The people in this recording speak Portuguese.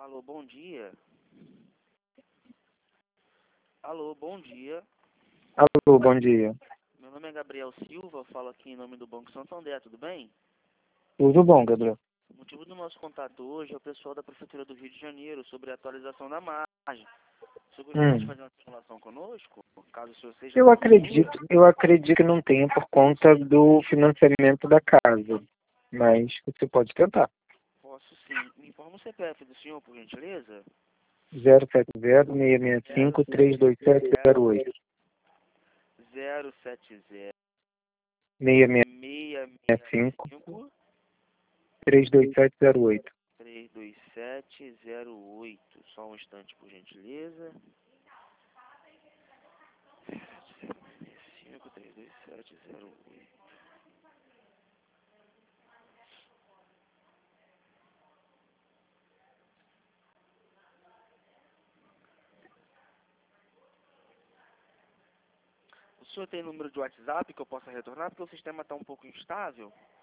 Alô, bom dia. Alô, bom dia. Alô, bom dia. Meu nome é Gabriel Silva, eu falo aqui em nome do Banco Santander, tudo bem? Tudo bom, Gabriel? O motivo do nosso contato hoje é o pessoal da Prefeitura do Rio de Janeiro sobre a atualização da margem. Você gostaria de fazer uma simulação conosco? Caso o senhor seja Eu acredito que não tenha por conta do financiamento da casa, mas você pode tentar. Posso sim. Me informa o CPF do senhor, por gentileza? 070-665-32708. 070 665 665 32708. 32708. Só um instante, por gentileza. 5 32708. O senhor tem número de WhatsApp que eu possa retornar? Porque o sistema está um pouco instável.